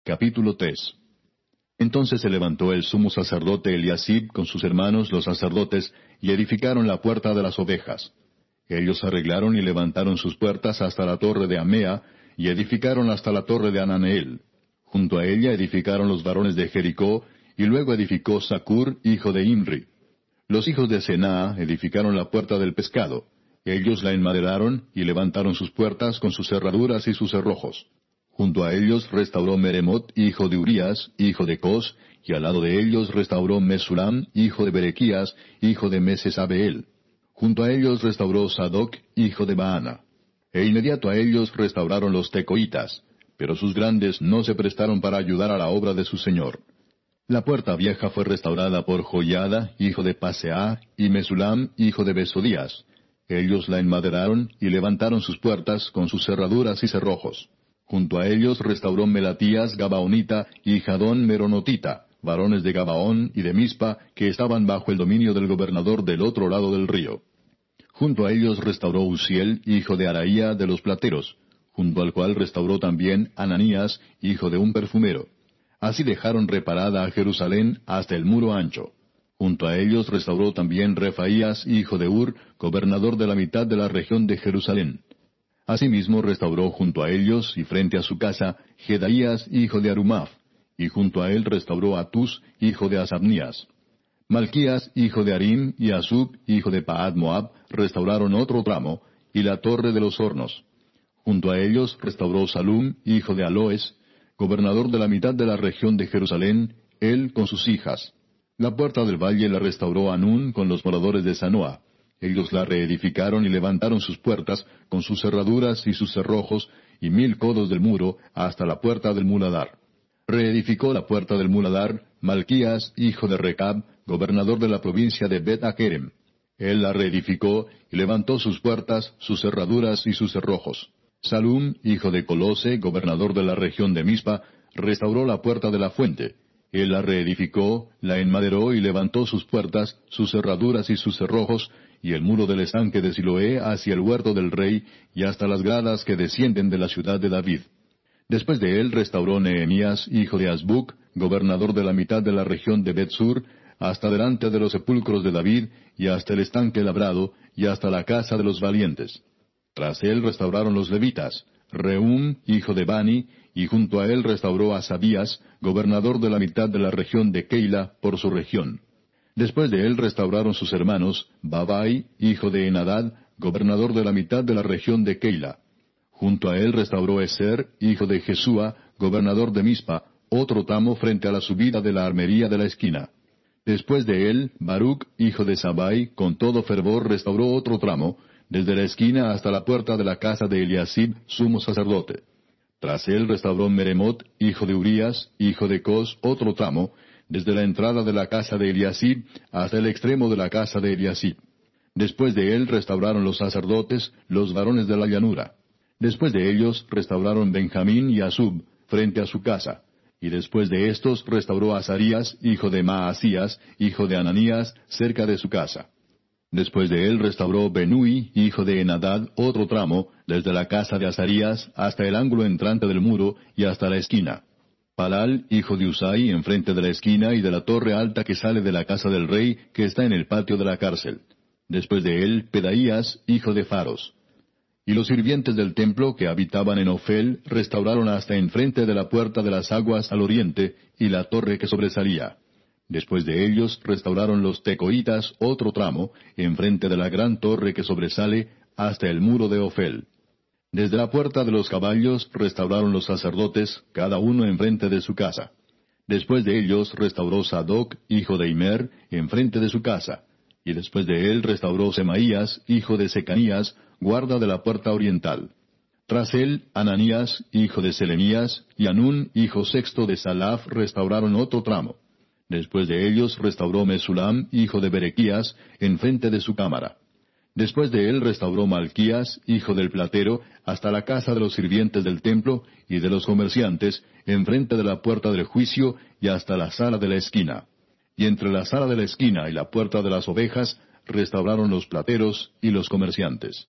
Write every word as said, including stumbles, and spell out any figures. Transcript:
Capítulo tres. Entonces se levantó el sumo sacerdote Eliasib con sus hermanos los sacerdotes, y edificaron la puerta de las ovejas. Ellos arreglaron y levantaron sus puertas hasta la torre de Amea, y edificaron hasta la torre de Ananeel. Junto a ella edificaron los varones de Jericó, y luego edificó Zacur, hijo de Imri. Los hijos de Senaa edificaron la puerta del pescado. Ellos la enmaderaron, y levantaron sus puertas con sus cerraduras y sus cerrojos. Junto a ellos restauró Meremot, hijo de Urías, hijo de Cos, y al lado de ellos restauró Mesulam, hijo de Berequías, hijo de Mesesabeel. Junto a ellos restauró Sadoc, hijo de Baana. E inmediato a ellos restauraron los tecoitas, pero sus grandes no se prestaron para ayudar a la obra de su señor. La puerta vieja fue restaurada por Joiada, hijo de Paseah, y Mesulam, hijo de Besodías. Ellos la enmaderaron y levantaron sus puertas con sus cerraduras y cerrojos. Junto a ellos restauró Melatías Gabaonita y Jadón Meronotita, varones de Gabaón y de Mispa, que estaban bajo el dominio del gobernador del otro lado del río. Junto a ellos restauró Uziel, hijo de Araía de los plateros, junto al cual restauró también Ananías, hijo de un perfumero. Así dejaron reparada a Jerusalén hasta el muro ancho. Junto a ellos restauró también Refaías, hijo de Ur, gobernador de la mitad de la región de Jerusalén. Asimismo restauró junto a ellos, y frente a su casa, Jedaías, hijo de Arumaf, y junto a él restauró Atus, hijo de Asabnías. Malquías, hijo de Arim, y Asub, hijo de Paad Moab, restauraron otro tramo, y la torre de los hornos. Junto a ellos restauró Salum, hijo de Aloes, gobernador de la mitad de la región de Jerusalén, él con sus hijas. La puerta del valle la restauró Anún con los moradores de Sanoa. Ellos la reedificaron y levantaron sus puertas con sus cerraduras y sus cerrojos, y mil codos del muro hasta la puerta del muladar. Reedificó la puerta del muladar Malquías, hijo de Recab, gobernador de la provincia de Bet-Akerem. Él la reedificó y levantó sus puertas, sus cerraduras y sus cerrojos. Salum, hijo de Colose, gobernador de la región de Mispa, restauró la puerta de la fuente. Él la reedificó, la enmaderó y levantó sus puertas, sus cerraduras y sus cerrojos, y el muro del estanque de Siloé hacia el huerto del rey, y hasta las gradas que descienden de la ciudad de David. Después de él restauró Nehemías, hijo de Azbuc, gobernador de la mitad de la región de Bet-Sur, hasta delante de los sepulcros de David, y hasta el estanque labrado, y hasta la casa de los valientes. Tras él restauraron los levitas, Rehum, hijo de Bani, y junto a él restauró a Sabías, gobernador de la mitad de la región de Keila, por su región. Después de él restauraron sus hermanos, Babai, hijo de Enadad, gobernador de la mitad de la región de Keila. Junto a él restauró Eser, hijo de Jesúa, gobernador de Mispa, otro tramo frente a la subida de la armería de la esquina. Después de él, Baruc, hijo de Sabai, con todo fervor restauró otro tramo, desde la esquina hasta la puerta de la casa de Eliasib, sumo sacerdote. Tras él restauró Meremot, hijo de Urías, hijo de Cos, otro tramo, desde la entrada de la casa de Eliasib hasta el extremo de la casa de Eliasib. Después de él restauraron los sacerdotes, los varones de la llanura. Después de ellos restauraron Benjamín y Asub, frente a su casa. Y después de estos restauró Azarías, hijo de Maasías, hijo de Ananías, cerca de su casa. Después de él restauró Benui, hijo de Enadad, otro tramo, desde la casa de Azarías hasta el ángulo entrante del muro y hasta la esquina. Palal, hijo de Usai, enfrente de la esquina y de la torre alta que sale de la casa del rey, que está en el patio de la cárcel. Después de él, Pedaías, hijo de Faros. Y los sirvientes del templo que habitaban en Ofel restauraron hasta enfrente de la puerta de las aguas al oriente y la torre que sobresalía. Después de ellos restauraron los tecoitas otro tramo, enfrente de la gran torre que sobresale hasta el muro de Ofel. Desde la puerta de los caballos restauraron los sacerdotes, cada uno enfrente de su casa. Después de ellos restauró Sadoc, hijo de Imer, enfrente de su casa. Y después de él restauró Semaías, hijo de Secanías, guarda de la puerta oriental. Tras él, Ananías, hijo de Selenías, y Anún, hijo sexto de Salaf, restauraron otro tramo. Después de ellos restauró Mesulam, hijo de Berequías, enfrente de su cámara. Después de él restauró Malquías, hijo del platero, hasta la casa de los sirvientes del templo y de los comerciantes, enfrente de la puerta del juicio y hasta la sala de la esquina. Y entre la sala de la esquina y la puerta de las ovejas restauraron los plateros y los comerciantes.